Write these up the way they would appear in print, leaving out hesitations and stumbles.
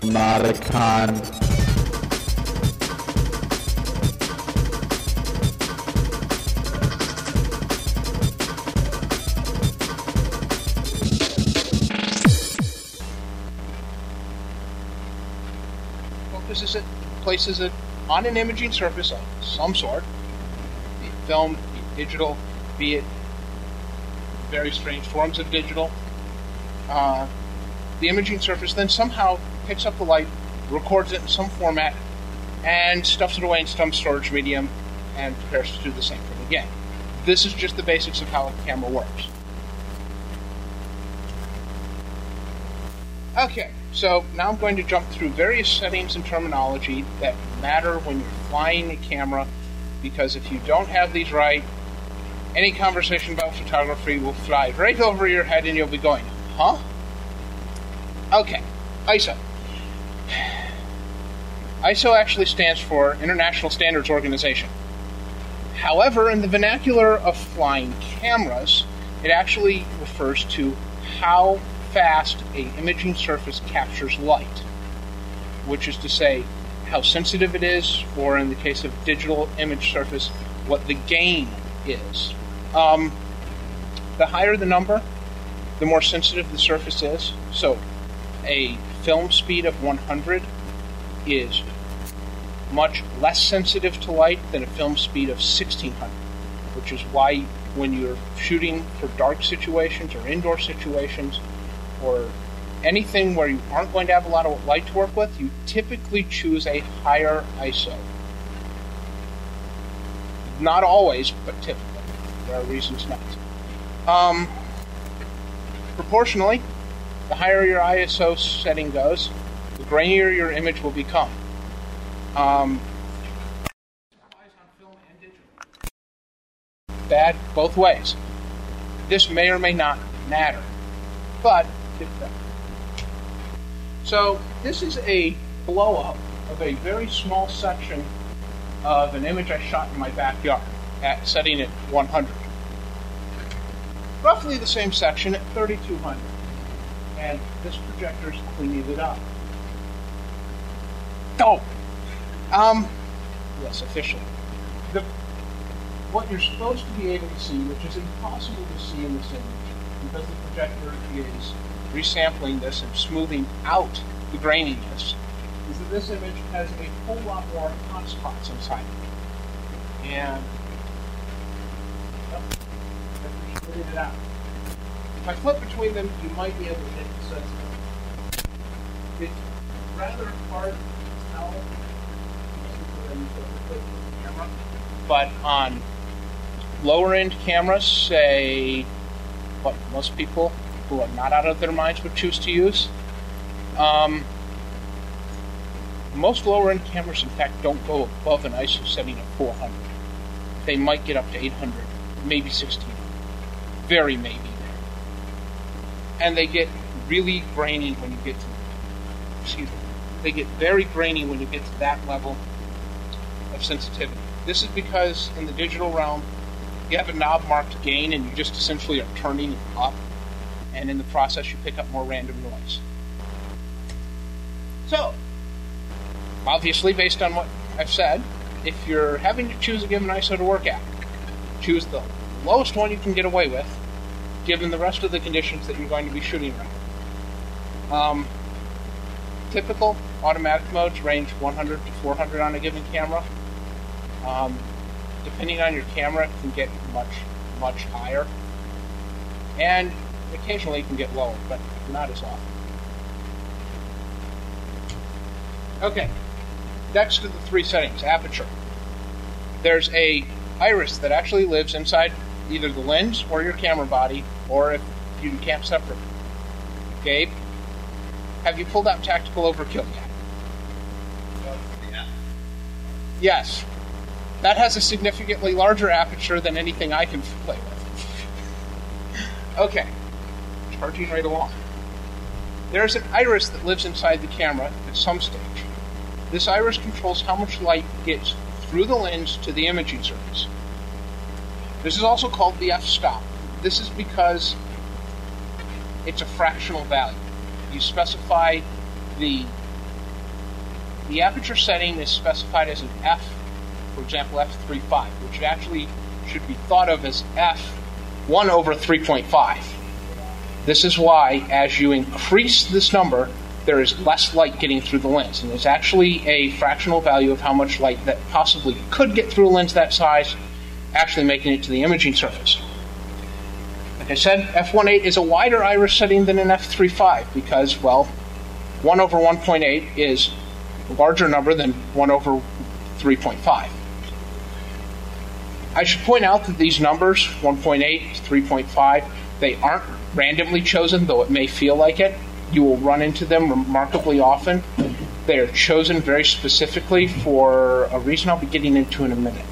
Modicon. Focuses it, places it on an imaging surface of some sort, be it film, be it digital, be it very strange forms of digital. The imaging surface then somehow picks up the light, records it in some format, and stuffs it away in some storage medium, and prepares to do the same thing again. This is just the basics of how a camera works. Okay, so now I'm going to jump through various settings and terminology that matter when you're flying a camera, because if you don't have these right, any conversation about photography will fly right over your head and you'll be going, huh? Okay, ISO. ISO actually stands for International Standards Organization. However, in the vernacular of flying cameras, it actually refers to how fast an imaging surface captures light, which is to say how sensitive it is, or in the case of digital image surface, what the gain is. The higher the number, the more sensitive the surface is. So a film speed of 100 is much less sensitive to light than a film speed of 1600, which is why when you're shooting for dark situations or indoor situations or anything where you aren't going to have a lot of light to work with, you typically choose a higher ISO. Not always, but typically. There are reasons not to. Proportionally, the higher your ISO setting goes, the grainier your image will become. Bad both ways. This may or may not matter, but it's better. So this is a blow-up of a very small section of an image I shot in my backyard at setting at 100. Roughly the same section at 3200. And this projector's cleaning it up. Oh! Yes, officially. What you're supposed to be able to see, which is impossible to see in this image, because the projector is resampling this and smoothing out the graininess, is that this image has a whole lot more hot spots inside it. And I've cleared it out. If I flip between them, you might be able to get the sense of it. It's rather hard to tell, but on lower-end cameras, say what most people who are not out of their minds would choose to use, most lower-end cameras, in fact, don't go above an ISO setting of 400. They might get up to 800, maybe 1600. Very maybe there. And they get really grainy when you get to, they get very grainy when you get to that level of sensitivity. This is because in the digital realm, you have a knob marked gain and you just essentially are turning it up, and in the process you pick up more random noise. So, obviously based on what I've said, if you're having to choose a given ISO to work at, choose the lowest one you can get away with, given the rest of the conditions that you're going to be shooting around. Typical automatic modes range 100 to 400 on a given camera. Depending on your camera, it can get much, much higher. And occasionally it can get lower, but not as often. Okay, next to the three settings, aperture. There's a iris that actually lives inside either the lens or your camera body, or if you can't separate. Gabe, have you pulled out Tactical Overkill yet? Yeah. Yes. That has a significantly larger aperture than anything I can play with. Okay. Charging right along. There's an iris that lives inside the camera at some stage. This iris controls how much light gets through the lens to the imaging surface. This is also called the f-stop. This is because it's a fractional value. You specify the the aperture setting is specified as an f, for example, f3.5, which actually should be thought of as f1 over 3.5. This is why, as you increase this number, there is less light getting through the lens. And it's actually a fractional value of how much light that possibly could get through a lens that size, actually making it to the imaging surface. Like I said, f1.8 is a wider iris setting than an f3.5 because, well, 1 over 1.8 is a larger number than 1 over 3.5. I should point out that these numbers, 1.8, 3.5, they aren't randomly chosen, though it may feel like it. You will run into them remarkably often. They are chosen very specifically for a reason I'll be getting into in a minute.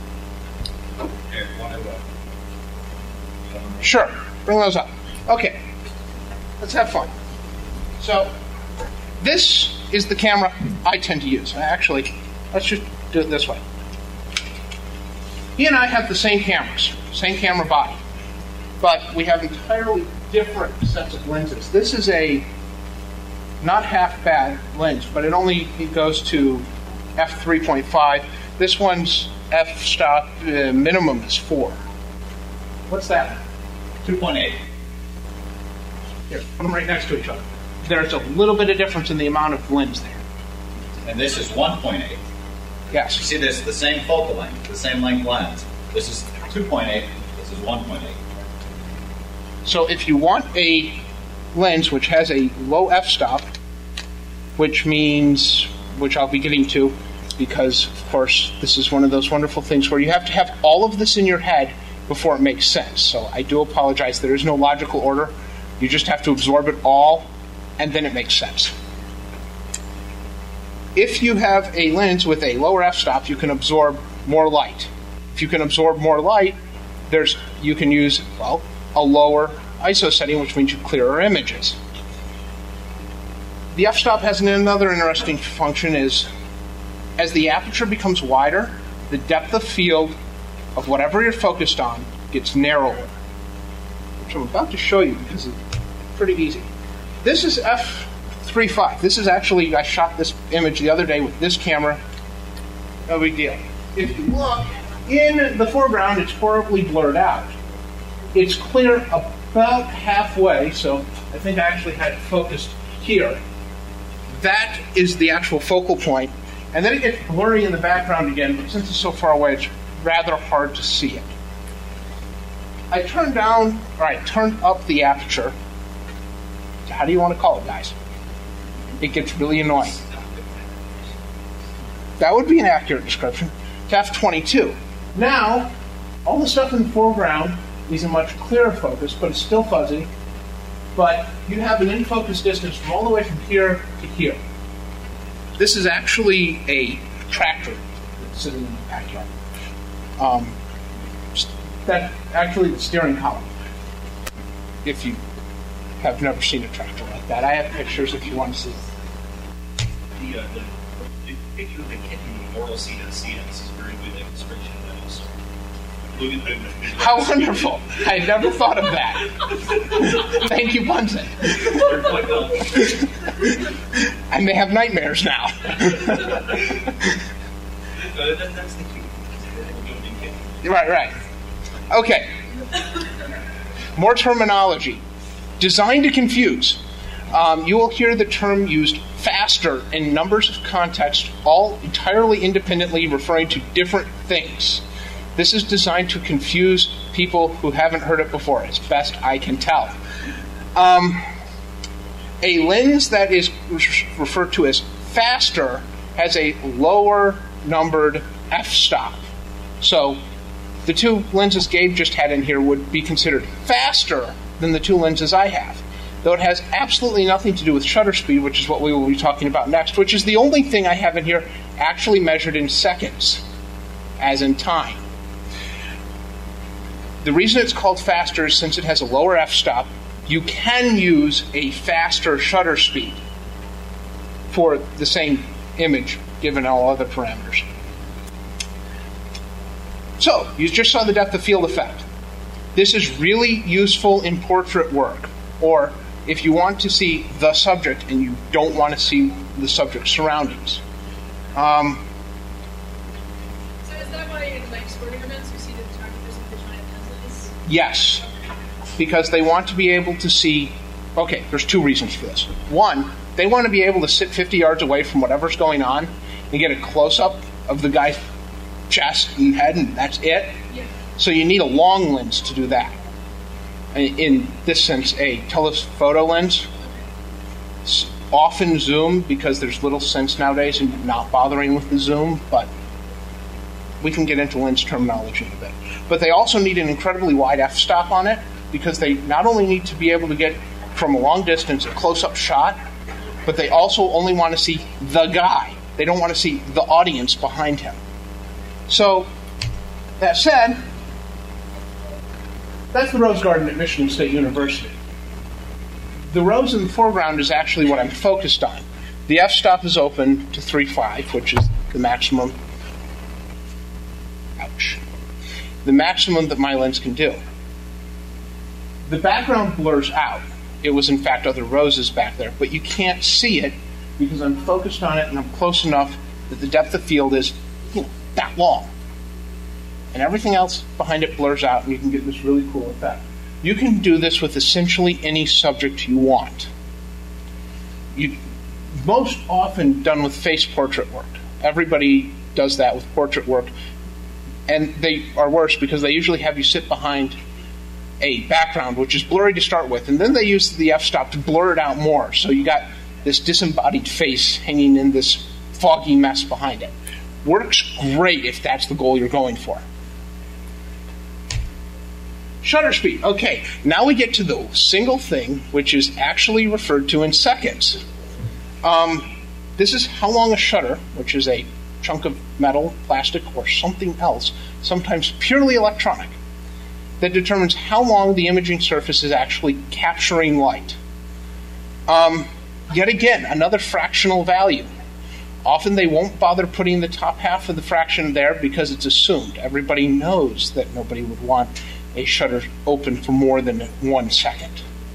Sure, bring those up. Okay, let's have fun. So, this is the camera I tend to use. Actually, let's just do it this way. He and I have the same cameras, same camera body, but we have entirely different sets of lenses. This is a not half bad lens, but it goes to f3.5. This one's f-stop minimum is 4. What's that? 2.8. Here, put them right next to each other. There's a little bit of difference in the amount of lens there. And this is 1.8. Yes. You see this, the same focal length, the same length lens. This is 2.8, this is 1.8. So if you want a lens which has a low f-stop, which I'll be getting to, because, of course, this is one of those wonderful things where you have to have all of this in your head before it makes sense. So I do apologize. There is no logical order. You just have to absorb it all, and then it makes sense. If you have a lens with a lower f-stop, you can absorb more light. If you can absorb more light, you can use, well, a lower ISO setting, which means you clearer images. The f-stop has another interesting function is, as the aperture becomes wider, the depth of field of whatever you're focused on gets narrower, which I'm about to show you because it's pretty easy. This is f3.5. This is actually, I shot this image the other day with this camera. No big deal. If you look, in the foreground, it's horribly blurred out. It's clear about halfway, so I think I actually had it focused here. That is the actual focal point. And then it gets blurry in the background again, but since it's so far away, it's rather hard to see it. I turned up the aperture. How do you want to call it, guys? It gets really annoying. That would be an accurate description. To f22. Now, all the stuff in the foreground is a much clearer focus, but it's still fuzzy. But you have an in-focus distance from all the way from here to here. This is actually a tractor that's sitting in the backyard. That's actually the steering column. If you have never seen a tractor like that, I have pictures if you want to see. The picture of the kitten in the moral seat of the CNS is a very good illustration of that also. How wonderful! I had never thought of that. Thank you, Bunsen. I may have nightmares now. That's the cue. Right. Okay. More terminology. Designed to confuse. You will hear the term used faster in numbers of contexts, all entirely independently referring to different things. This is designed to confuse people who haven't heard it before, as best I can tell. A lens that is referred to as faster has a lower numbered f-stop. So the two lenses Gabe just had in here would be considered faster than the two lenses I have, though it has absolutely nothing to do with shutter speed, which is what we will be talking about next, which is the only thing I have in here actually measured in seconds, as in time. The reason it's called faster is since it has a lower f-stop, you can use a faster shutter speed for the same image, given all other parameters. So, you just saw the depth of field effect. This is really useful in portrait work, or if you want to see the subject and you don't want to see the subject's surroundings. So is that why in like sporting events you see the photographers with the giant lenses? Yes, because they want to be able to see. Okay, there's two reasons for this. One, they want to be able to sit 50 yards away from whatever's going on and get a close-up of the guy's chest and head, and that's it. Yeah. So you need a long lens to do that. In this sense, a telephoto lens. Often zoom, because there's little sense nowadays in not bothering with the zoom, but we can get into lens terminology in a bit. But they also need an incredibly wide f-stop on it, because they not only need to be able to get from a long distance a close-up shot, but they also only want to see the guy. They don't want to see the audience behind him. So, that said, that's the Rose Garden at Michigan State University. The rose in the foreground is actually what I'm focused on. The f-stop is open to 3.5, which is the maximum. Ouch. The maximum that my lens can do. The background blurs out. It was, in fact, other roses back there, but you can't see it because I'm focused on it and I'm close enough that the depth of field is, that long. And everything else behind it blurs out, and you can get this really cool effect. You can do this with essentially any subject you want. Most often done with face portrait work. Everybody does that with portrait work. And they are worse because they usually have you sit behind a background, which is blurry to start with, and then they use the f-stop to blur it out more. So you got this disembodied face hanging in this foggy mess behind it. Works great if that's the goal you're going for. Shutter speed. Okay, now we get to the single thing which is actually referred to in seconds. This is how long a shutter, which is a chunk of metal, plastic, or something else, sometimes purely electronic, that determines how long the imaging surface is actually capturing light. Yet again, another fractional value. Often they won't bother putting the top half of the fraction there because it's assumed. Everybody knows that nobody would want a shutter open for more than 1 second.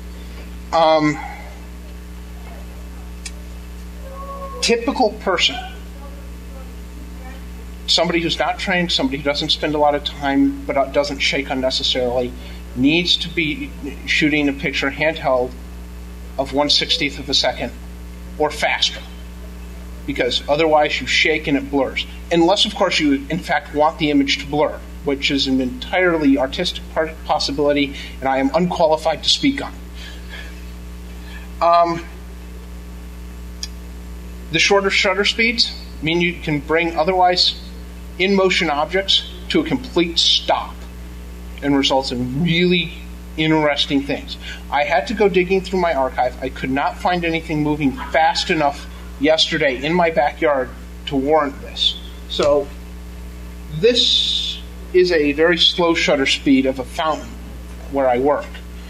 Typical person, somebody who's not trained, somebody who doesn't spend a lot of time but doesn't shake unnecessarily, needs to be shooting a picture handheld of 1/60th of a second or faster, because otherwise you shake and it blurs. Unless, of course, you in fact want the image to blur, which is an entirely artistic possibility, and I am unqualified to speak on. The shorter shutter speeds mean you can bring otherwise in-motion objects to a complete stop and results in really interesting things. I had to go digging through my archive. I could not find anything moving fast enough yesterday in my backyard to warrant this. So this is a very slow shutter speed of a fountain where I work.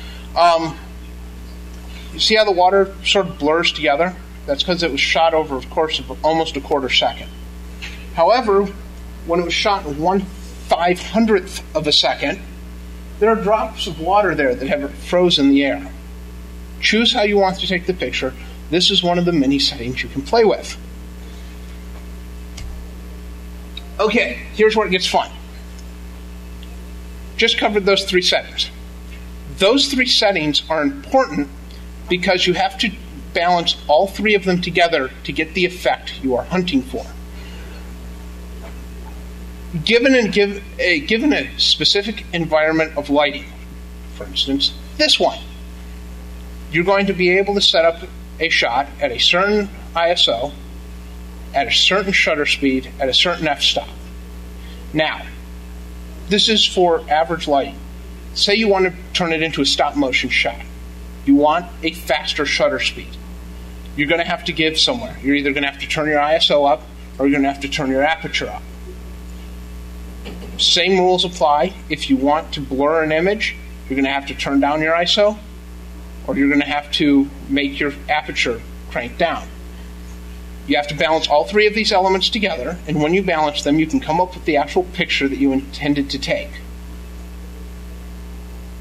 You see how the water sort of blurs together? That's because it was shot over a course of almost a quarter second. However, when it was shot in 1/500th of a second, there are drops of water there that have frozen the air. Choose how you want to take the picture. This is one of the many settings you can play with. Okay, here's where it gets fun. Just covered those 3 settings. Those 3 settings are important because you have to balance all 3 of them together to get the effect you are hunting for. Given a specific environment of lighting, for instance, this one, you're going to be able to set up a shot at a certain ISO, at a certain shutter speed, at a certain f-stop. Now, this is for average lighting. Say you want to turn it into a stop-motion shot. You want a faster shutter speed. You're going to have to give somewhere. You're either going to have to turn your ISO up or you're going to have to turn your aperture up. Same rules apply. If you want to blur an image, you're going to have to turn down your ISO or you're going to have to make your aperture crank down. You have to balance all 3 of these elements together, and when you balance them, you can come up with the actual picture that you intended to take.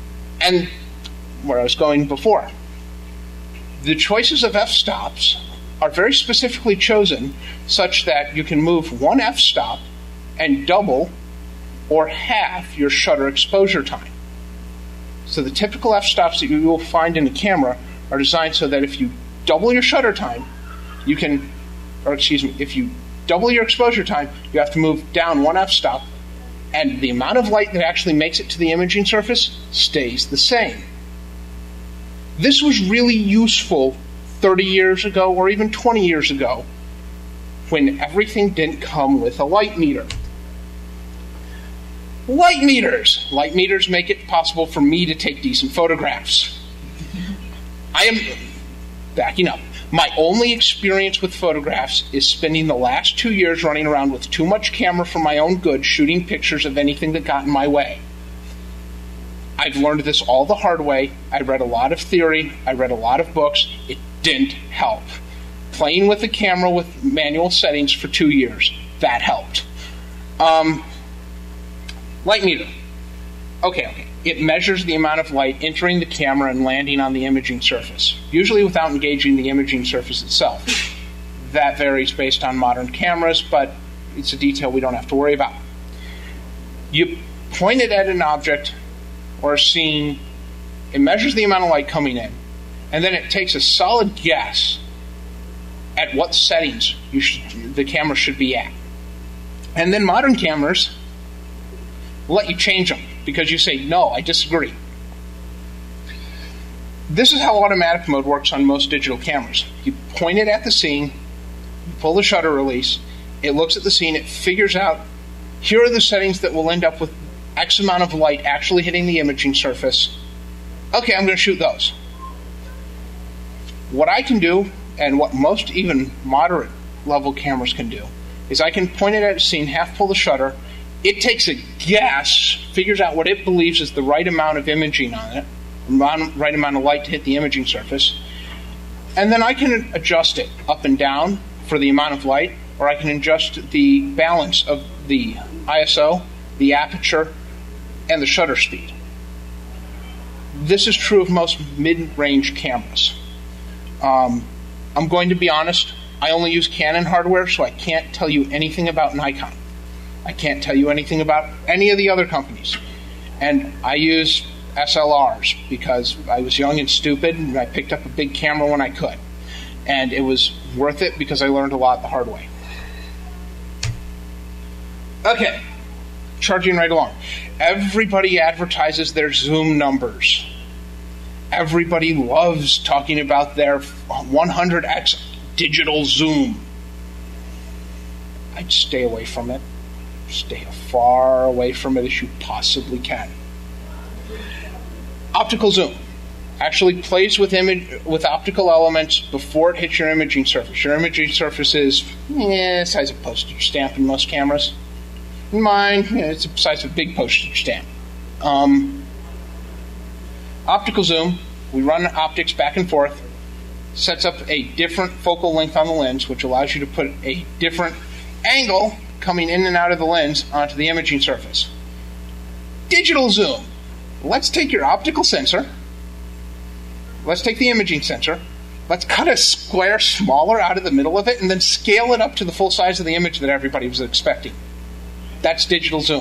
And where I was going before, the choices of f-stops are very specifically chosen such that you can move one f-stop and double or half your shutter exposure time. So the typical f-stops that you will find in a camera are designed so that if you double your shutter time, if you double your exposure time, you have to move down one f-stop, and the amount of light that actually makes it to the imaging surface stays the same. This was really useful 30 years ago or even 20 years ago when everything didn't come with a light meter. Light meters! Light meters make it possible for me to take decent photographs. I am backing up. My only experience with photographs is spending the last 2 years running around with too much camera for my own good, shooting pictures of anything that got in my way. I've learned this all the hard way. I read a lot of theory. I read a lot of books. It didn't help. Playing with the camera with manual settings for 2 years, that helped. Light meter. Okay. It measures the amount of light entering the camera and landing on the imaging surface, usually without engaging the imaging surface itself. That varies based on modern cameras, but it's a detail we don't have to worry about. You point it at an object or a scene, it measures the amount of light coming in, and then it takes a solid guess at what settings the camera should be at. And then modern cameras will let you change them because you say, no, I disagree. This is how automatic mode works on most digital cameras. You point it at the scene, you pull the shutter release, it looks at the scene, it figures out, here are the settings that will end up with X amount of light actually hitting the imaging surface. Okay, I'm going to shoot those. What I can do, and what most even moderate level cameras can do, is I can point it at a scene, half pull the shutter, it takes a guess, figures out what it believes is the right amount of imaging on it, right amount of light to hit the imaging surface, and then I can adjust it up and down for the amount of light, or I can adjust the balance of the ISO, the aperture, and the shutter speed. This is true of most mid-range cameras. I'm going to be honest, I only use Canon hardware, so I can't tell you anything about Nikon. I can't tell you anything about any of the other companies. And I use SLRs because I was young and stupid, and I picked up a big camera when I could. And it was worth it because I learned a lot the hard way. Okay, charging right along. Everybody advertises their zoom numbers. Everybody loves talking about their 100x digital zoom. I'd stay away from it. Stay as far away from it as you possibly can. Optical zoom actually plays with optical elements before it hits your imaging surface. Your imaging surface is the size of a postage stamp in most cameras. In mine, it's the size of a big postage stamp. Optical zoom, we run optics back and forth, sets up a different focal length on the lens, which allows you to put a different angle coming in and out of the lens onto the imaging surface. Digital zoom. Let's take your optical sensor. Let's take the imaging sensor. Let's cut a square smaller out of the middle of it and then scale it up to the full size of the image that everybody was expecting. That's digital zoom.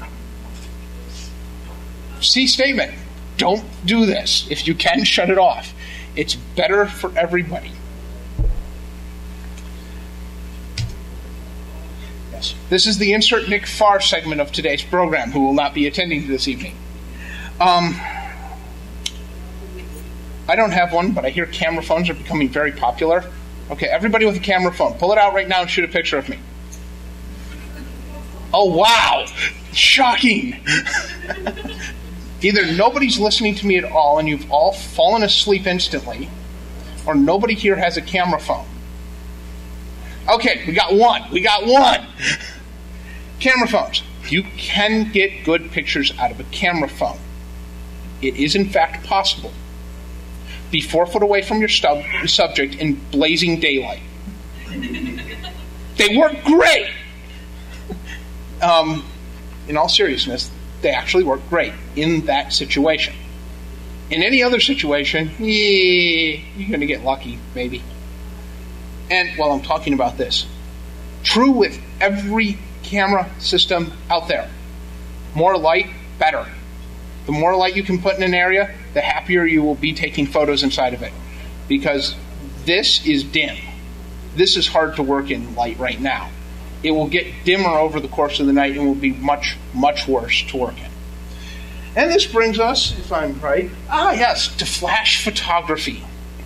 C statement. Don't do this. If you can, shut it off. It's better for everybody. Yes. This is the Insert Nick Farr segment of today's program, who will not be attending this evening. I don't have one, but I hear camera phones are becoming very popular. Okay, everybody with a camera phone, pull it out right now and shoot a picture of me. Oh, wow! Shocking! Either nobody's listening to me at all and you've all fallen asleep instantly, or nobody here has a camera phone. Okay, we got one! Camera phones. You can get good pictures out of a camera phone. It is in fact possible. Be 4 foot away from your subject in blazing daylight. They work great! In all seriousness, they actually work great in that situation. In any other situation, you're going to get lucky, maybe. And while I'm talking about this, true with every camera system out there. More light, better. The more light you can put in an area, the happier you will be taking photos inside of it. Because this is dim. This is hard to work in light right now. It will get dimmer over the course of the night and will be much, much worse to work in. And this brings us, if I'm right, to flash photography.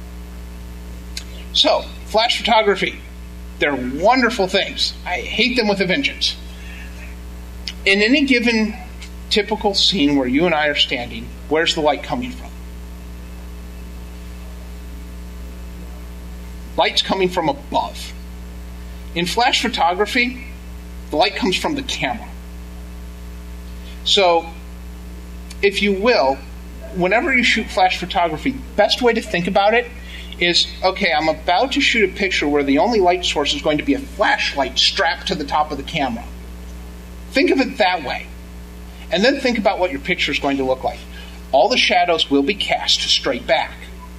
So, flash photography, they're wonderful things. I hate them with a vengeance. In any given typical scene where you and I are standing, where's the light coming from? Light's coming from above. In flash photography, the light comes from the camera. So, if you will, whenever you shoot flash photography, the best way to think about it is, okay, I'm about to shoot a picture where the only light source is going to be a flashlight strapped to the top of the camera. Think of it that way. And then think about what your picture is going to look like. All the shadows will be cast straight back.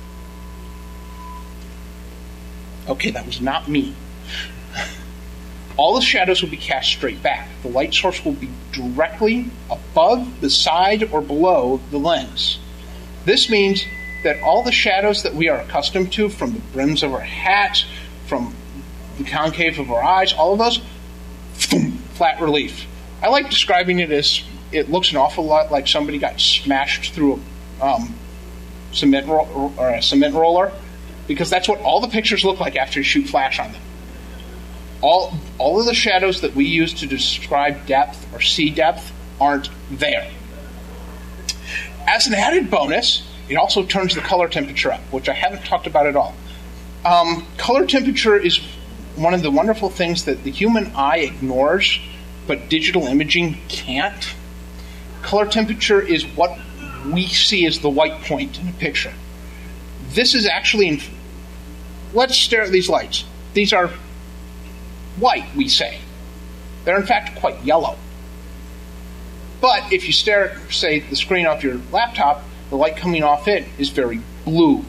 Okay, that was not me. All the shadows will be cast straight back. The light source will be directly above, beside, or below the lens. This means that all the shadows that we are accustomed to, from the brims of our hats, from the concave of our eyes, all of those, flat relief. I like describing it as it looks an awful lot like somebody got smashed through a cement roller, because that's what all the pictures look like after you shoot flash on them. All of the shadows that we use to describe depth or see depth aren't there. As an added bonus, it also turns the color temperature up, which I haven't talked about at all. Color temperature is one of the wonderful things that the human eye ignores, but digital imaging can't. Color temperature is what we see as the white point in a picture. This is actually, let's stare at these lights. These are white, we say. They're in fact quite yellow. But if you stare at, say, the screen off your laptop, the light coming off it is very blue.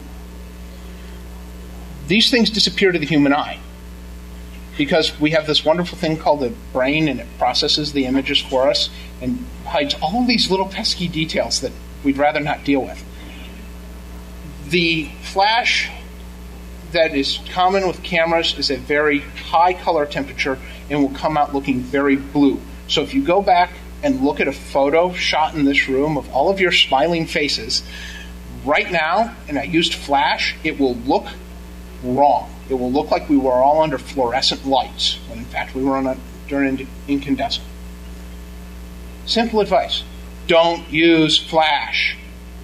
These things disappear to the human eye because we have this wonderful thing called the brain, and it processes the images for us and hides all of these little pesky details that we'd rather not deal with. The flash that is common with cameras is a very high color temperature and will come out looking very blue. So if you go back and look at a photo shot in this room of all of your smiling faces, right now, and I used flash, it will look wrong. It will look like we were all under fluorescent lights, when in fact we were under incandescent. Simple advice: don't use flash.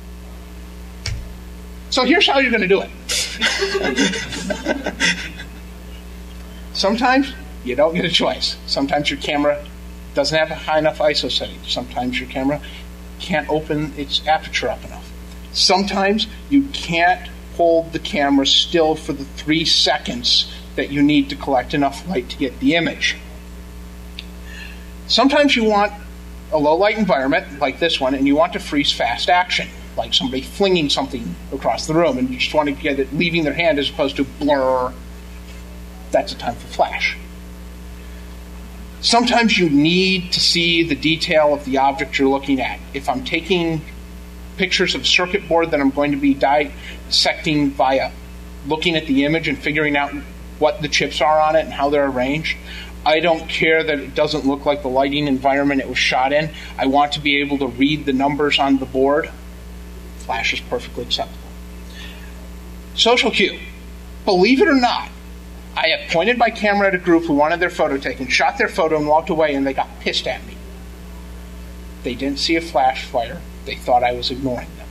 So here's how you're going to do it. Sometimes you don't get a choice. Sometimes your camera doesn't have a high enough ISO setting. Sometimes your camera can't open its aperture up enough. Sometimes you can't hold the camera still for the 3 seconds that you need to collect enough light to get the image. Sometimes you want a low light environment like this one, and you want to freeze fast action, like somebody flinging something across the room, and you just want to get it leaving their hand as opposed to blur. That's a time for flash. Sometimes you need to see the detail of the object you're looking at. If I'm taking pictures of a circuit board that I'm going to be dissecting via looking at the image and figuring out what the chips are on it and how they're arranged, I don't care that it doesn't look like the lighting environment it was shot in. I want to be able to read the numbers on the board. Flash is perfectly acceptable. Social cue. Believe it or not, I have pointed my camera at a group who wanted their photo taken, shot their photo, and walked away, and they got pissed at me. They didn't see a flash flare. They thought I was ignoring them.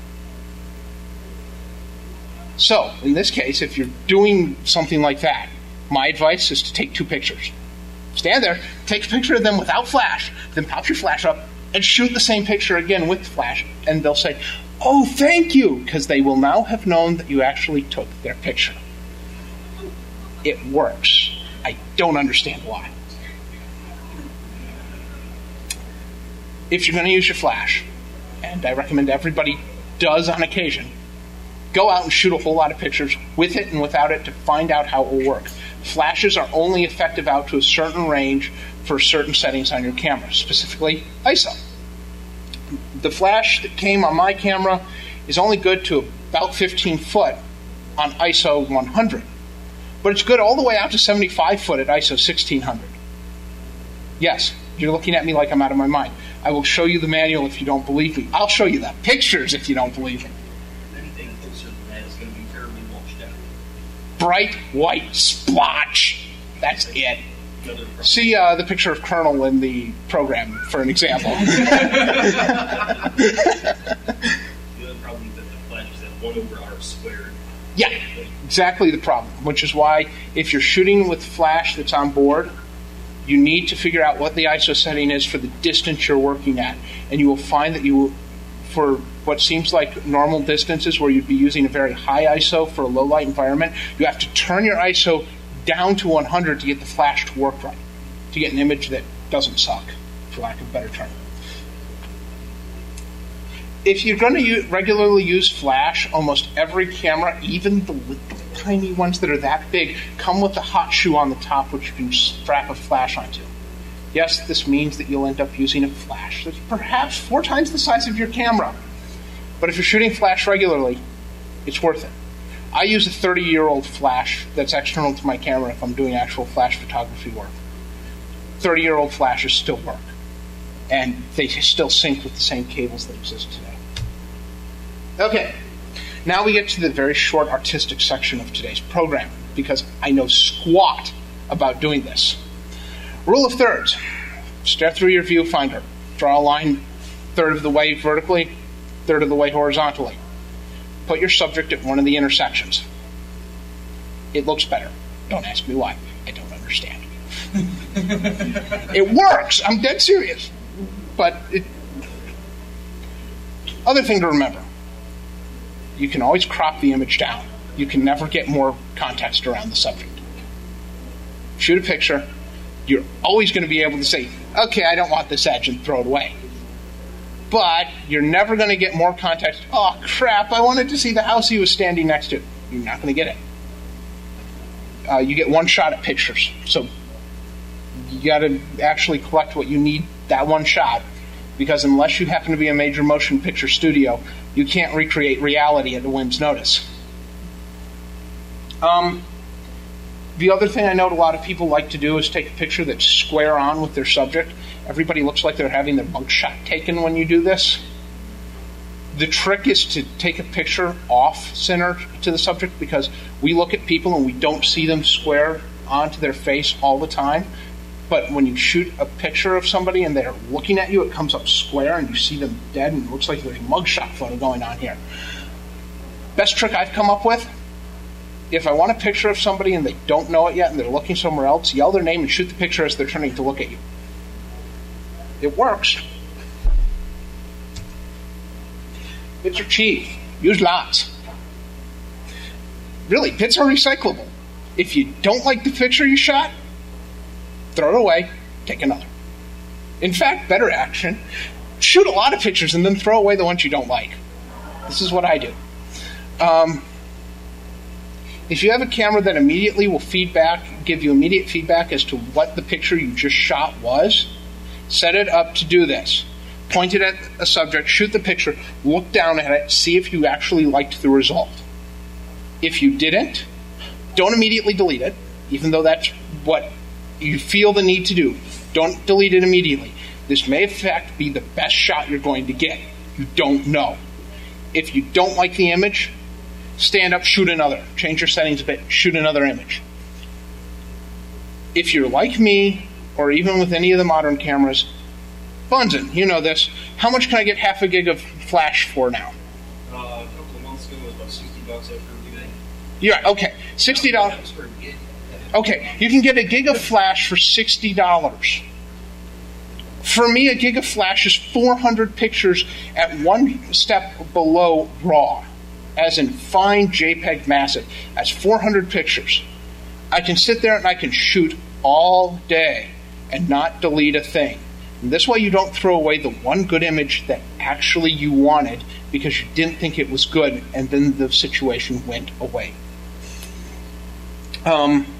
So, in this case, if you're doing something like that, my advice is to take 2 pictures. Stand there, take a picture of them without flash, then pop your flash up, and shoot the same picture again with flash, and they'll say, "Oh, thank you," because they will now have known that you actually took their picture. It works. I don't understand why. If you're going to use your flash, and I recommend everybody does on occasion, go out and shoot a whole lot of pictures with it and without it to find out how it will work. Flashes are only effective out to a certain range for certain settings on your camera, specifically ISO. The flash that came on my camera is only good to about 15 foot on ISO 100, but it's good all the way out to 75 foot at ISO 1600. Yes, you're looking at me like I'm out of my mind. I will show you the manual if you don't believe me. I'll show you the pictures if you don't believe me. Anything closer than that is going to be terribly washed out. Bright white splotch. That's it. Another problem. See the picture of Colonel in the program for an example. The other problem is that the flash is at 1/r squared. Yeah, exactly the problem, which is why if you're shooting with flash that's on board, you need to figure out what the ISO setting is for the distance you're working at. And you will find that you will, for what seems like normal distances where you'd be using a very high ISO for a low light environment, you have to turn your ISO down to 100 to get the flash to work right, to get an image that doesn't suck, for lack of a better term. If you're going to regularly use flash, almost every camera, even the little tiny ones that are that big, come with a hot shoe on the top which you can strap a flash onto. Yes, this means that you'll end up using a flash that's perhaps 4 times the size of your camera. But if you're shooting flash regularly, it's worth it. I use a 30-year-old flash that's external to my camera if I'm doing actual flash photography work. 30-year-old flashes still work, and they still sync with the same cables that exist today. Okay, now we get to the very short artistic section of today's program, because I know squat about doing this. Rule of thirds. Stare through your viewfinder. Draw a line third of the way vertically, third of the way horizontally. Put your subject at one of the intersections. It looks better. Don't ask me why. I don't understand. It works. I'm dead serious. But other thing to remember, you can always crop the image down. You can never get more context around the subject. Shoot a picture. You're always going to be able to say, okay, I don't want this edge, and throw it away. But you're never going to get more context. Oh, crap, I wanted to see the house he was standing next to. You're not going to get it. You get one shot at pictures. So you got to actually collect what you need that one shot, because unless you happen to be a major motion picture studio, you can't recreate reality at a whim's notice. The other thing I know a lot of people like to do is take a picture that's square on with their subject. Everybody looks like they're having their mug shot taken when you do this. The trick is to take a picture off-center to the subject, because we look at people and we don't see them square onto their face all the time. But when you shoot a picture of somebody and they're looking at you, it comes up square and you see them dead, and it looks like there's a mugshot photo going on here. Best trick I've come up with: if I want a picture of somebody and they don't know it yet and they're looking somewhere else, yell their name and shoot the picture as they're turning to look at you. It works. Bits are cheap. Use lots. Really, bits are recyclable. If you don't like the picture you shot, throw it away, take another. In fact, better action, shoot a lot of pictures and then throw away the ones you don't like. This is what I do. If you have a camera that immediately will give you immediate feedback as to what the picture you just shot was, set it up to do this. Point it at a subject, shoot the picture, look down at it, see if you actually liked the result. If you didn't, don't immediately delete it, even though that's what you feel the need to do. Don't delete it immediately. This may in fact be the best shot you're going to get. You don't know. If you don't like the image, stand up, shoot another. Change your settings a bit, shoot another image. If you're like me, or even with any of the modern cameras, Bunsen, you know this. How much can I get half a gig of flash for now? A couple of months ago, it was about $60 after a day. Yeah, okay. $60. That was for a gig. Okay, you can get a gig of flash for $60. For me, a gig of flash is 400 pictures at one step below RAW, as in fine JPEG massive. That's 400 pictures. I can sit there and I can shoot all day and not delete a thing. And this way you don't throw away the one good image that actually you wanted because you didn't think it was good, and then the situation went away.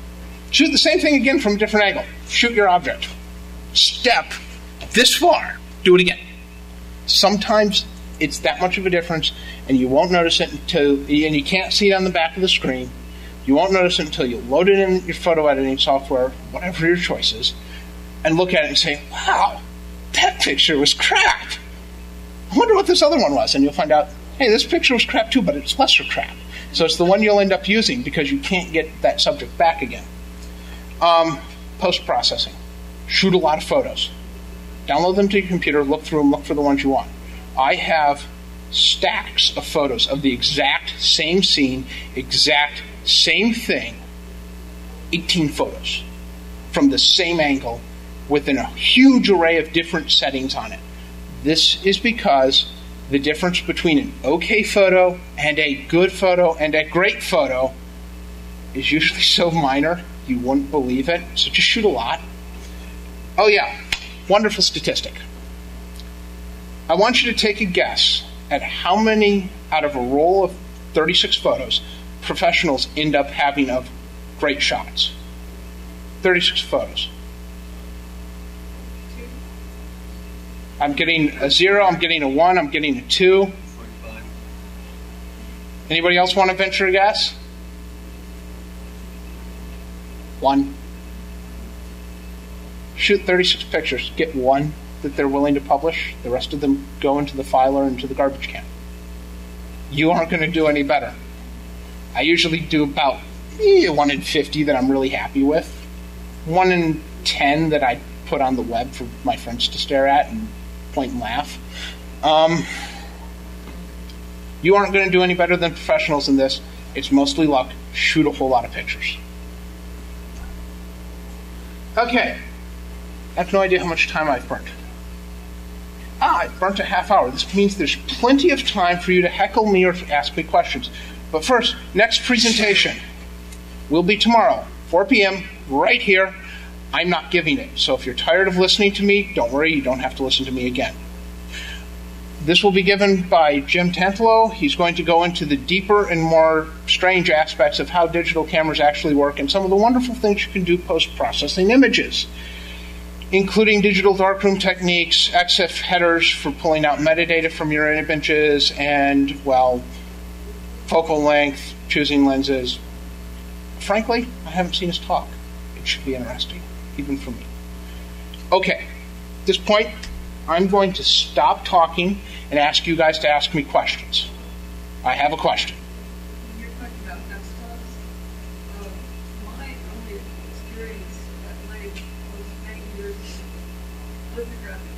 Shoot the same thing again from a different angle. Shoot your object. Step this far. Do it again. Sometimes it's that much of a difference, and you won't notice it and you can't see it on the back of the screen. You won't notice it until you load it in your photo editing software, whatever your choice is, and look at it and say, wow, that picture was crap. I wonder what this other one was. And you'll find out, hey, this picture was crap too, but it's lesser crap. So it's the one you'll end up using because you can't get that subject back again. Post-processing. Shoot a lot of photos. Download them to your computer, look through them, look for the ones you want. I have stacks of photos of the exact same scene, exact same thing, 18 photos from the same angle within a huge array of different settings on it. This is because the difference between an okay photo and a good photo and a great photo is usually so minor you wouldn't believe it. So just shoot a lot. Oh yeah, wonderful statistic. I want you to take a guess at how many out of a roll of 36 photos professionals end up having of great shots. 36 photos. I'm getting a 0, I'm getting a 1, I'm getting a 2. 45. Anybody else want to venture a guess? 1. Shoot 36 pictures, get 1 that they're willing to publish. The rest of them go into the filer and into the garbage can. You aren't going to do any better. I usually do about 1 in 50 that I'm really happy with. 1 in 10 that I put on the web for my friends to stare at and point and laugh. You aren't going to do any better than professionals in this. It's mostly luck. Shoot a whole lot of pictures. Okay. I have no idea how much time I've burnt. I've burnt a half hour. This means there's plenty of time for you to heckle me or ask me questions. But first, next presentation will be tomorrow, 4 p.m., right here. I'm not giving it. So if you're tired of listening to me, don't worry, you don't have to listen to me again. This will be given by Jim Tantalo. He's going to go into the deeper and more strange aspects of how digital cameras actually work and some of the wonderful things you can do post-processing images, including digital darkroom techniques, EXIF headers for pulling out metadata from your images, and, well, focal length, choosing lenses. Frankly, I haven't seen his talk. It should be interesting, even for me. Okay, at this point, I'm going to stop talking and ask you guys to ask me questions. I have a question. You're talking about desktops. My only experience at Lake was many years of lithographic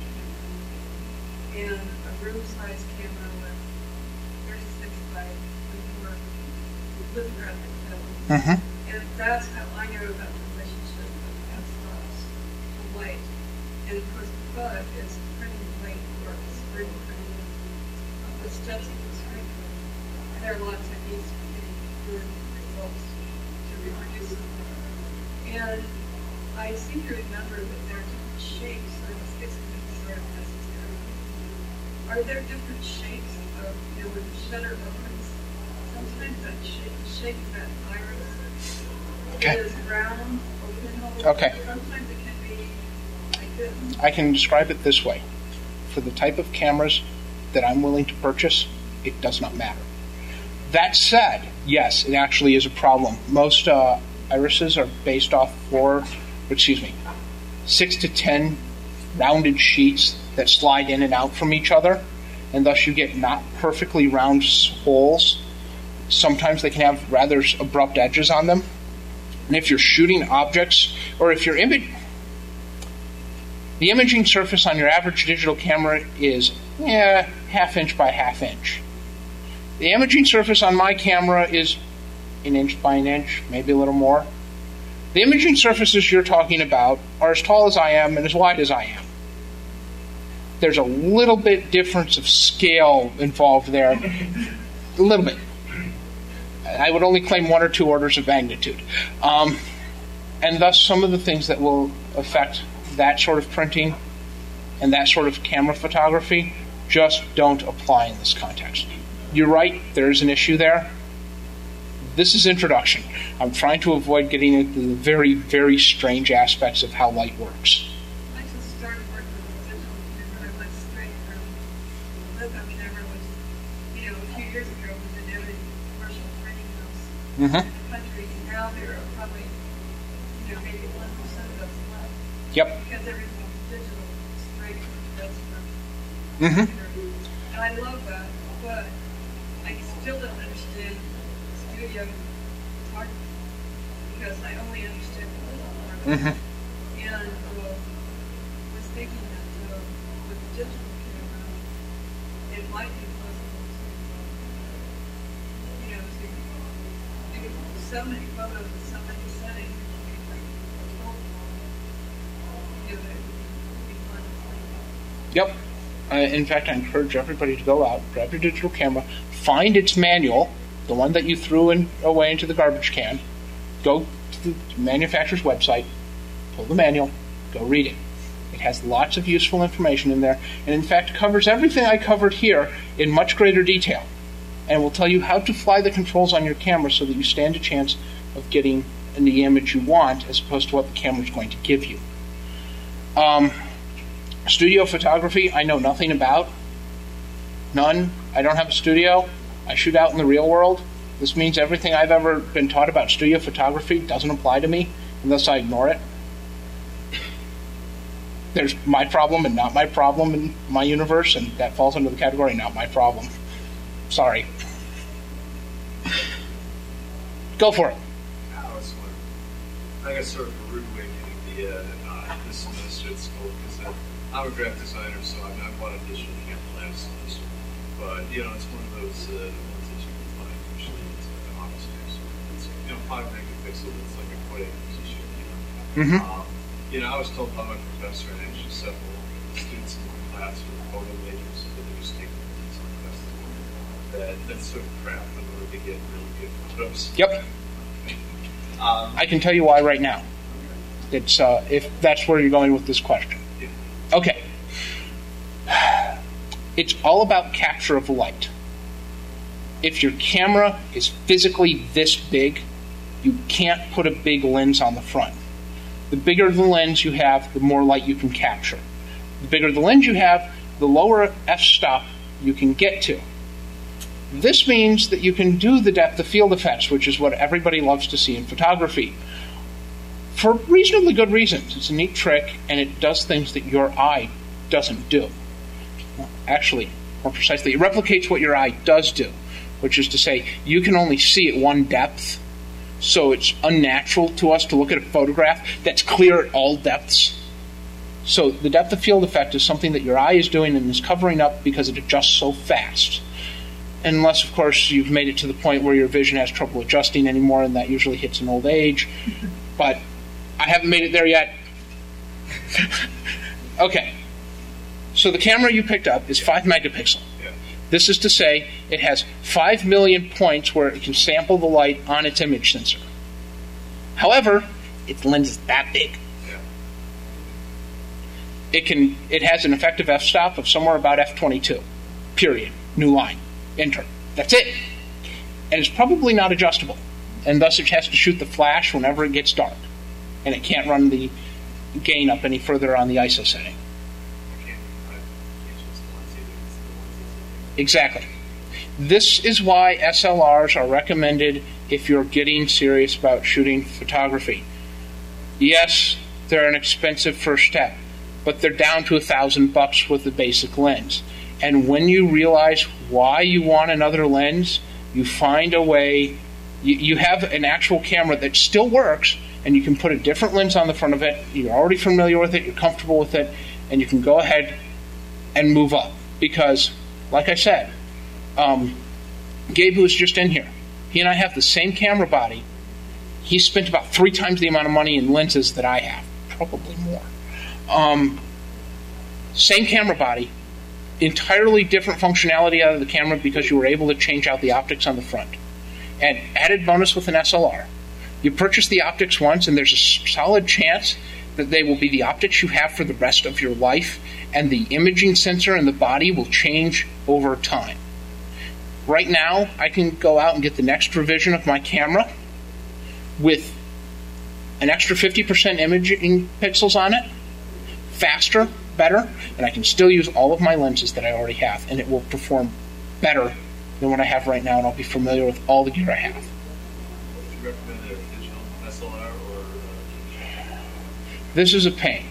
camera and a room-sized camera with 36 by 24 lithographic films. Mm-hmm. And that's how I know about the relationship of desktops to light. And of course, the bug is printing light or screen printing. The steps of the screen printing. And there are a lot of techniques for getting good results to reproduce them. And I seem to remember that there are different shapes of sticks sort of necessary. Are there different shapes of, when the shutter opens, sometimes that shape of that iris is round, open. Okay. Sometimes it can be like this. I can describe it this way. For the type of cameras that I'm willing to purchase, it does not matter. That said, yes, it actually is a problem. Most irises are based off 6 to 10 rounded sheets that slide in and out from each other, and thus you get not perfectly round holes. Sometimes they can have rather abrupt edges on them. And if you're shooting objects, or if you're the imaging surface on your average digital camera is ½ inch by ½ inch. The imaging surface on my camera is 1 inch by 1 inch, maybe a little more. The imaging surfaces you're talking about are as tall as I am and as wide as I am. There's a little bit difference of scale involved there. A little bit. I would only claim 1 or 2 orders of magnitude. And thus some of the things that will affect that sort of printing and that sort of camera photography just don't apply in this context. You're right, there's an issue there. This is introduction. I'm trying to avoid getting into the very, very strange aspects of how light works. I just started working with digital camera. I went straight from the litho camera, which, a few years ago was in every commercial training house in the country. And now there are probably, maybe 1% of those left. Yep. Because everything's digital, straight from the customer. Mm-hmm. And I love that, but I still don't understand studio photography because I only understand the little part. Mm-hmm. And was thinking that with the digital camera, it might be possible to do so many photos with so many settings, it would be like a whole that it would be fun to Yep. In fact, I encourage everybody to go out, grab your digital camera, find its manual, the one that you threw away into the garbage can, go to the manufacturer's website, pull the manual, go read it. It has lots of useful information in there, and in fact covers everything I covered here in much greater detail, and will tell you how to fly the controls on your camera so that you stand a chance of getting the image you want as opposed to what the camera's going to give you. Studio photography, I know nothing about. None. I don't have a studio. I shoot out in the real world. This means everything I've ever been taught about studio photography doesn't apply to me unless I ignore it. There's my problem and not my problem in my universe, and that falls under the category not my problem. Sorry. Go for it. I got sort of a rude awakening this semester at school because I'm a graphic designer, so I bought a digital camera last semester. But it's one of those ones that you can find usually at office space. It's 5 megapixel. It's like a quite acquisition. Mm-hmm. I was told by my professor and actually several students in my class who were photo majors that they just take some classes that's sort of crap in order to get really good photos. Yep. I can tell you why right now. It's if that's where you're going with this question. Okay. It's all about capture of light. If your camera is physically this big, you can't put a big lens on the front. The bigger the lens you have, the more light you can capture. The bigger the lens you have, the lower f-stop you can get to. This means that you can do the depth of field effects, which is what everybody loves to see in photography, for reasonably good reasons. It's a neat trick, and it does things that your eye doesn't do. Well, actually, more precisely, it replicates what your eye does do, which is to say, you can only see at one depth, so it's unnatural to us to look at a photograph that's clear at all depths. So the depth of field effect is something that your eye is doing and is covering up because it adjusts so fast. Unless, of course, you've made it to the point where your vision has trouble adjusting anymore, and that usually hits an old age. But I haven't made it there yet. Okay. So the camera you picked up is 5 megapixel. Yeah. This is to say it has 5 million points where it can sample the light on its image sensor. However, its lens is that big. Yeah. It has an effective f-stop of somewhere about f22. Period. New line. Enter. That's it. And it's probably not adjustable. And thus it has to shoot the flash whenever it gets dark. And it can't run the gain up any further on the ISO setting. Exactly. This is why SLRs are recommended if you're getting serious about shooting photography. Yes, they're an expensive first step, but they're down to $1,000 with the basic lens. And when you realize why you want another lens, you find a way. You have an actual camera that still works, and you can put a different lens on the front of it. You're already familiar with it, you're comfortable with it, and you can go ahead and move up. Because, like I said, Gabe, who was just in here, he and I have the same camera body. He spent about 3 times the amount of money in lenses that I have, probably more. Same camera body, entirely different functionality out of the camera because you were able to change out the optics on the front. And added bonus with an SLR, you purchase the optics once and there's a solid chance that they will be the optics you have for the rest of your life, and the imaging sensor in the body will change over time. Right now, I can go out and get the next revision of my camera with an extra 50% imaging pixels on it, faster, better, and I can still use all of my lenses that I already have, and it will perform better than what I have right now, and I'll be familiar with all the gear I have. Would you recommend a digital SLR or This is a pain.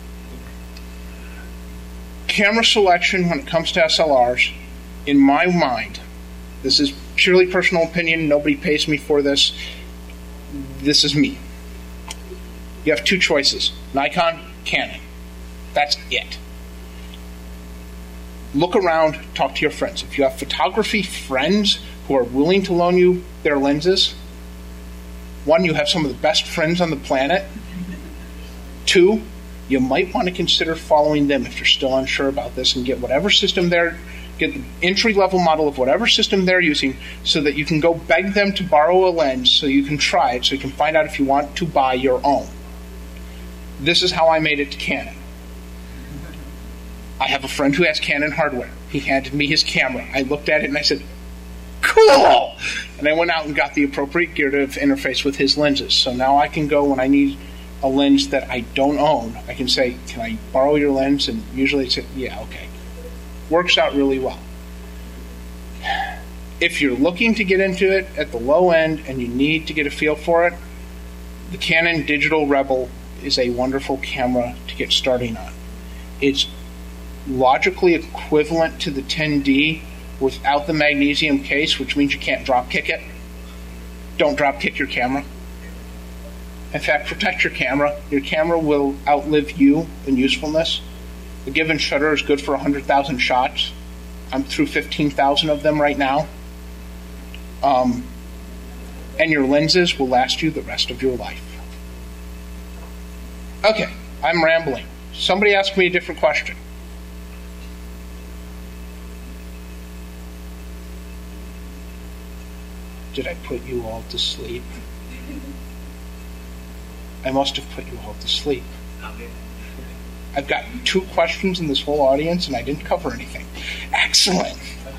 Camera selection when it comes to SLRs, in my mind, this is purely personal opinion, nobody pays me for this, this is me. You have two choices, Nikon, Canon. That's it. Look around, talk to your friends. If you have photography friends who are willing to loan you their lenses, one, you have some of the best friends on the planet. Two, you might want to consider following them if you're still unsure about this and get whatever system get the entry-level model of whatever system they're using so that you can go beg them to borrow a lens so you can try it, so you can find out if you want to buy your own. This is how I made it to Canon. I have a friend who has Canon hardware. He handed me his camera. I looked at it and I said, cool! And I went out and got the appropriate gear to interface with his lenses. So now I can go when I need a lens that I don't own. I can say, can I borrow your lens? And usually it's, yeah, okay. Works out really well. If you're looking to get into it at the low end and you need to get a feel for it, the Canon Digital Rebel is a wonderful camera to get starting on. It's logically equivalent to the 10D without the magnesium case, which means you can't drop kick it. Don't drop kick your camera. In fact, protect your camera. Your camera will outlive you in usefulness. The given shutter is good for 100,000 shots. I'm through 15,000 of them right now. And your lenses will last you the rest of your life. Okay, I'm rambling. Somebody asked me a different question. Did I put you all to sleep? I must have put you all to sleep. I've got 2 questions in this whole audience, and I didn't cover anything. Excellent.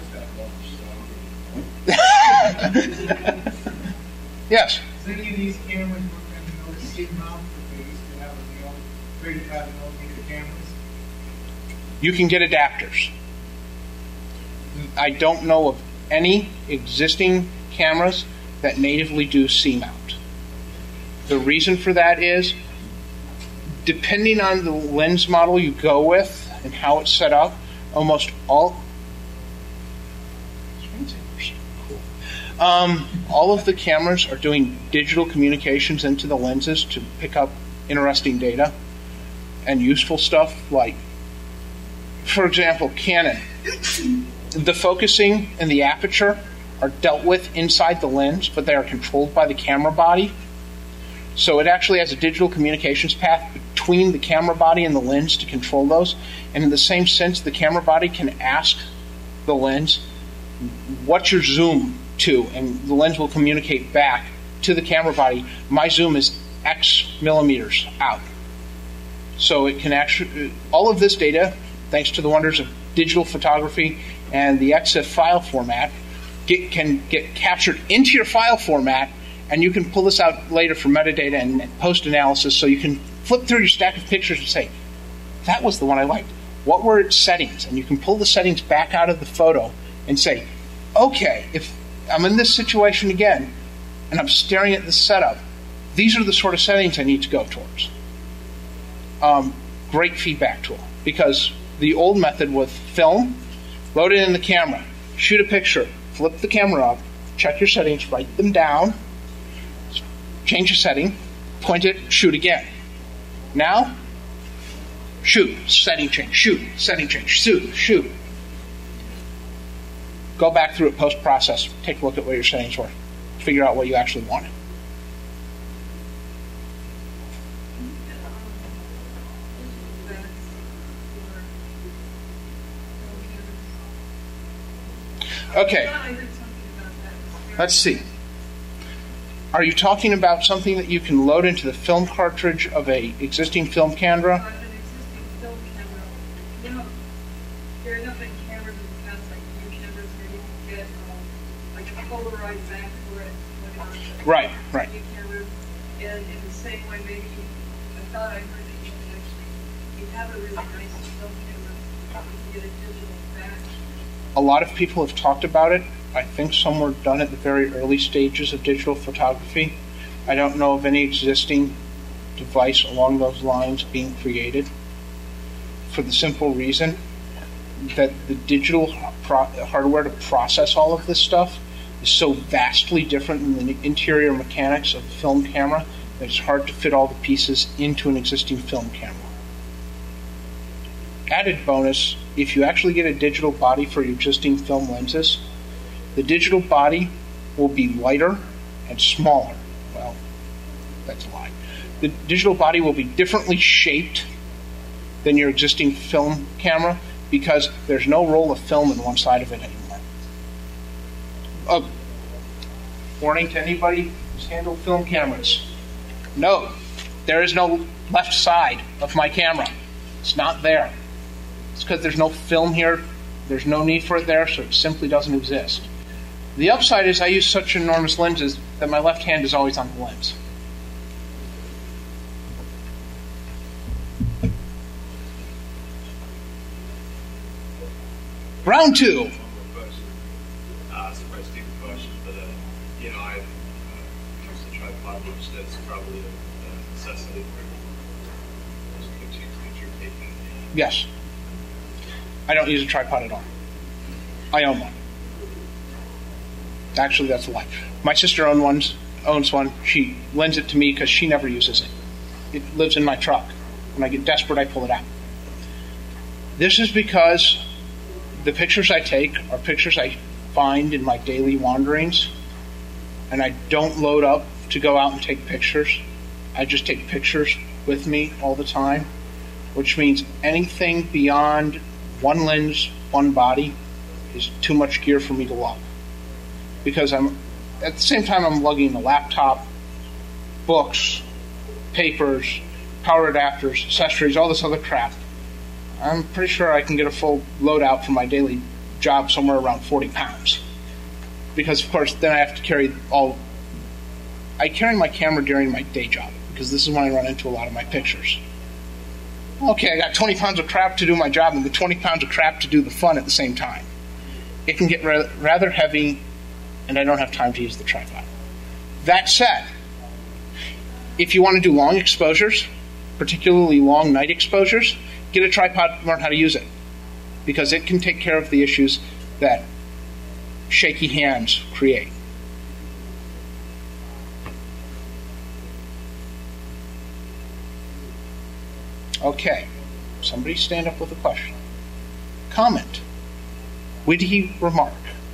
Yes? Is any of these cameras working on C mount that they used to have on the old 35mm cameras? You can get adapters. I don't know of any existing cameras that natively do C-mount. The reason for that is, depending on the lens model you go with and how it's set up, almost all of the cameras are doing digital communications into the lenses to pick up interesting data and useful stuff. Like, for example, Canon. The focusing and the aperture are dealt with inside the lens, but they are controlled by the camera body. So it actually has a digital communications path between the camera body and the lens to control those. And in the same sense, the camera body can ask the lens, what's your zoom to? And the lens will communicate back to the camera body, my zoom is X millimeters out. So it can actually, all of this data, thanks to the wonders of digital photography and the EXIF file format, can get captured into your file format, and you can pull this out later for metadata and post-analysis, so you can flip through your stack of pictures and say, that was the one I liked. What were its settings? And you can pull the settings back out of the photo and say, okay, if I'm in this situation again, and I'm staring at this setup, these are the sort of settings I need to go towards. Great feedback tool, because the old method with film, load it in the camera, shoot a picture, flip the camera up, check your settings, write them down, change a setting, point it, shoot again. Now, shoot, setting change, shoot, setting change, shoot. Go back through it post-process, take a look at what your settings were, figure out what you actually wanted. Okay, let's see. Are you talking about something that you can load into the film cartridge of a existing film camera? An existing film camera. You know, there are nothing cameras in the past, like new cameras where you can get right back for it, put it on the Right, right. TV camera. And in the same way, maybe I thought I heard that you can actually, you have a really nice film camera, you can get a digital back. A lot of people have talked about it. I think some were done at the very early stages of digital photography. I don't know of any existing device along those lines being created, for the simple reason that the digital hardware to process all of this stuff is so vastly different than the interior mechanics of the film camera that it's hard to fit all the pieces into an existing film camera. Added bonus, if you actually get a digital body for your existing film lenses, the digital body will be lighter and smaller. Well, that's a lie. The digital body will be differently shaped than your existing film camera because there's no roll of film in one side of it anymore. Warning to anybody who's handled film cameras. No, there is no left side of my camera. It's not there. It's because there's no film here. There's no need for it there, so it simply doesn't exist. The upside is I use such enormous lenses that my left hand is always on the lens. Round two. One more question. It's a very stupid question, but I use the tripod, which that's probably a necessity for those pictures that you're taking. Yes. I don't use a tripod at all. I own one. Actually, that's a lie. My sister owns one. She lends it to me because she never uses it. It lives in my truck. When I get desperate, I pull it out. This is because the pictures I take are pictures I find in my daily wanderings, and I don't load up to go out and take pictures. I just take pictures with me all the time, which means anything beyond one lens, one body is too much gear for me to lug. Because I'm at the same time I'm lugging a laptop, books, papers, power adapters, accessories, all this other crap. I'm pretty sure I can get a full loadout for my daily job somewhere around 40 pounds. Because, of course, then I have to carry I carry my camera during my day job, because this is when I run into a lot of my pictures. Okay, I got 20 pounds of crap to do my job and the 20 pounds of crap to do the fun at the same time. It can get rather heavy, and I don't have time to use the tripod. That said, if you want to do long exposures, particularly long night exposures, get a tripod and learn how to use it, because it can take care of the issues that shaky hands create. Okay, somebody stand up with a question. Comment. Witty remark.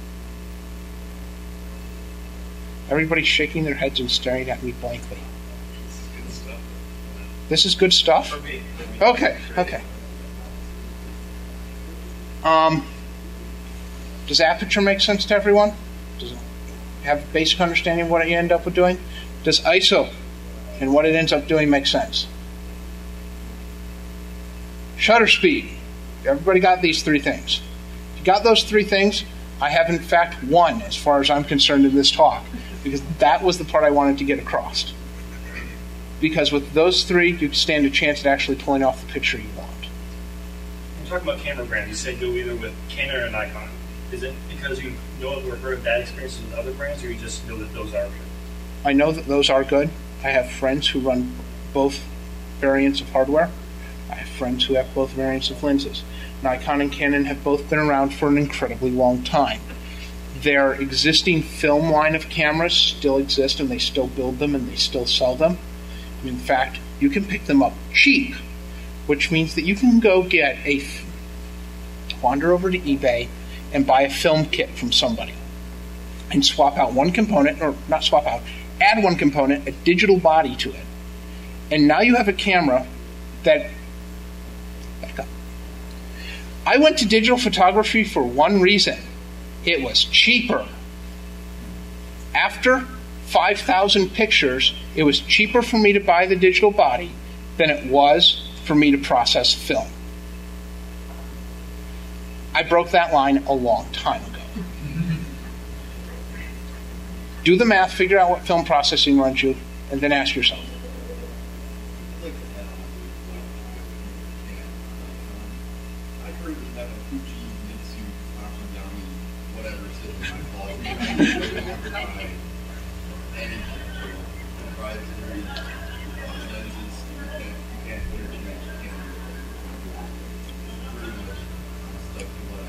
Everybody's shaking their heads and staring at me blankly. This is good stuff. This is good stuff? For me. Okay. Does aperture make sense to everyone? Does it have a basic understanding of what you end up with doing? Does ISO and what it ends up doing make sense? Shutter speed. Everybody got these three things. If you got those three things, I have in fact won as far as I'm concerned in this talk, because that was the part I wanted to get across. Because with those three, you stand a chance at actually pulling off the picture you want. You're talking about camera brands. You said go either with Canon or Nikon. Is it because you know or heard bad experiences with other brands, or you just know that those are good? I know that those are good. I have friends who run both variants of hardware. I have friends who have both variants of lenses. Nikon and Canon have both been around for an incredibly long time. Their existing film line of cameras still exist, and they still build them, and they still sell them. In fact, you can pick them up cheap, which means that you can go get wander over to eBay and buy a film kit from somebody and swap out one component, or not swap out, add one component, a digital body to it. And now you have a camera that... Back up. I went to digital photography for one reason. It was cheaper. After 5,000 pictures, it was cheaper for me to buy the digital body than it was for me to process film. I broke that line a long time ago. Do the math, figure out what film processing runs you, and then ask yourself. I'd like to add on to I've heard that a Fuji Mitsu Akiyami whatever system I call it any proprietary lenses you can't interchange, you can't pretty much stuck to what I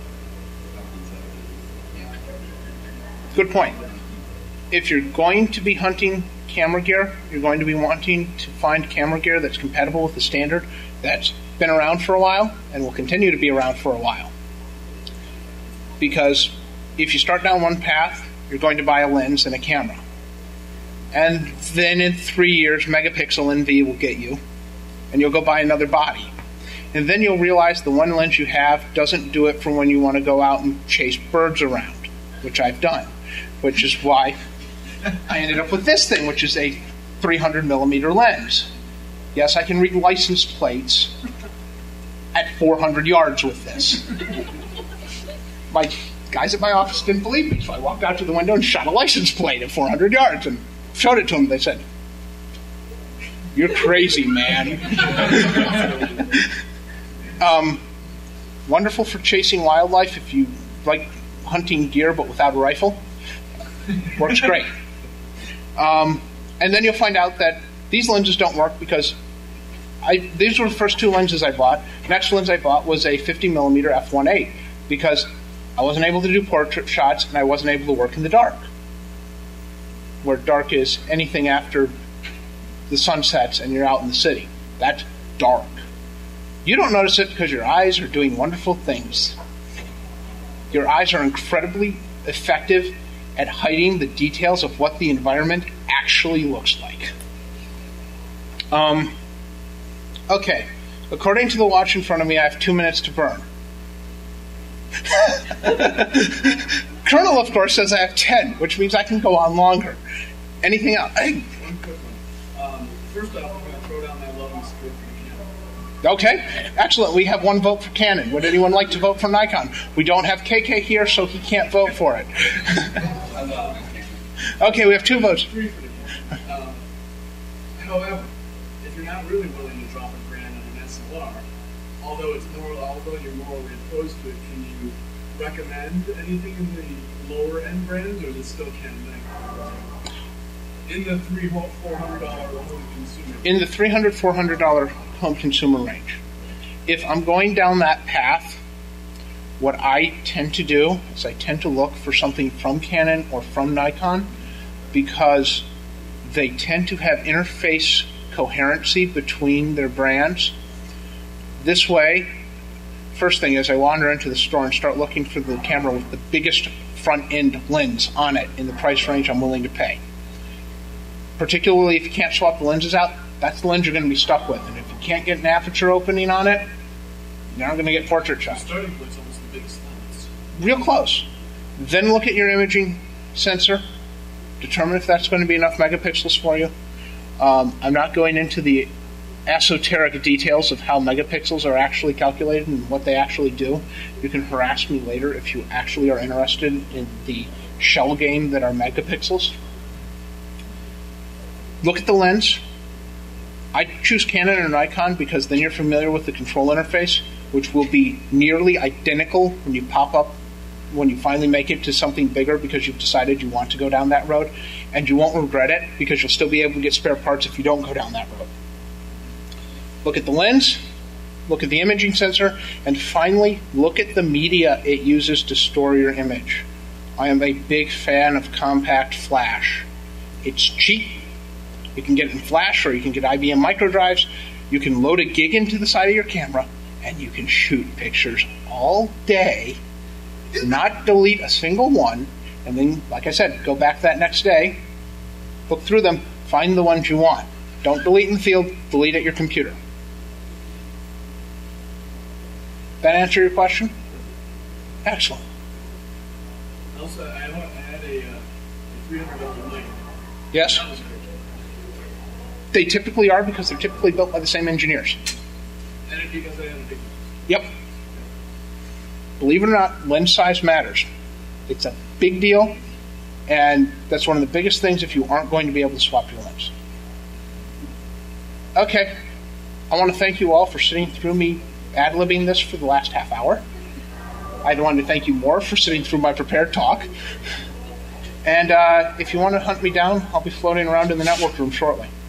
have. Good point. If you're going to be hunting camera gear, you're going to be wanting to find camera gear that's compatible with the standard that's been around for a while and will continue to be around for a while. Because if you start down one path, you're going to buy a lens and a camera. And then in 3 years, megapixel NV will get you, and you'll go buy another body. And then you'll realize the one lens you have doesn't do it for when you want to go out and chase birds around, which I've done, which is why I ended up with this thing, which is a 300 millimeter lens. Yes, I can read license plates at 400 yards with this. My guys at my office didn't believe me, so I walked out to the window and shot a license plate at 400 yards and showed it to them. They said, "You're crazy, man." Wonderful for chasing wildlife if you like hunting deer but without a rifle. Works great. And then you'll find out that these lenses don't work because these were the first two lenses I bought. Next lens I bought was a 50 millimeter f1.8 because I wasn't able to do portrait shots and I wasn't able to work in the dark, where dark is anything after the sun sets and you're out in the city. That's dark. You don't notice it because your eyes are doing wonderful things. Your eyes are incredibly effective at hiding the details of what the environment actually looks like. Okay, according to the watch in front of me, I have 2 minutes to burn. Colonel, of course, says I have 10, which means I can go on longer. Anything else? One quick one. First off, I'm going to throw down my love and support for Canon. Okay, excellent. We have one vote for Canon. Would anyone like to vote for Nikon? We don't have KK here, so he can't vote for it. Okay, we have 2 votes. 3 for the Canon. However, if you're not really willing to drop a grand on an SLR, although you're morally opposed to it, can you recommend anything in the lower end brands, or is it still Canon Nikon? In the $300-400 home consumer. In the $300-400 home consumer range. If I'm going down that path, what I tend to do is I tend to look for something from Canon or from Nikon because they tend to have interface coherency between their brands. This way, first thing is I wander into the store and start looking for the camera with the biggest front end lens on it in the price range I'm willing to pay. Particularly if you can't swap the lenses out, that's the lens you're going to be stuck with. And if you can't get an aperture opening on it, you're not going to get portrait shots. The starting point's almost the biggest lens. Real close. Then look at your imaging sensor. Determine if that's going to be enough megapixels for you. I'm not going into the esoteric details of how megapixels are actually calculated and what they actually do. You can harass me later if you actually are interested in the shell game that are megapixels. Look at the lens. I choose Canon or Nikon because then you're familiar with the control interface, which will be nearly identical when you finally make it to something bigger because you've decided you want to go down that road, and you won't regret it because you'll still be able to get spare parts if you don't go down that road. Look at the lens, look at the imaging sensor, and finally, look at the media it uses to store your image. I am a big fan of compact flash. It's cheap. You can get it in flash or you can get IBM micro drives. You can load a gig into the side of your camera and you can shoot pictures all day, not delete a single one, and then, like I said, go back that next day, look through them, find the ones you want. Don't delete in the field, delete at your computer. That answer your question? Excellent. Also, I had a $300 light. Yes? That was great. They typically are because they're typically built by the same engineers. And it's because I had a big lens. Yep. Believe it or not, lens size matters. It's a big deal, And that's one of the biggest things if you aren't going to be able to swap your limbs. Okay. I want to thank you all for sitting through me ad-libbing this for the last half hour. I want to thank you more for sitting through my prepared talk. And if you want to hunt me down, I'll be floating around in the network room shortly.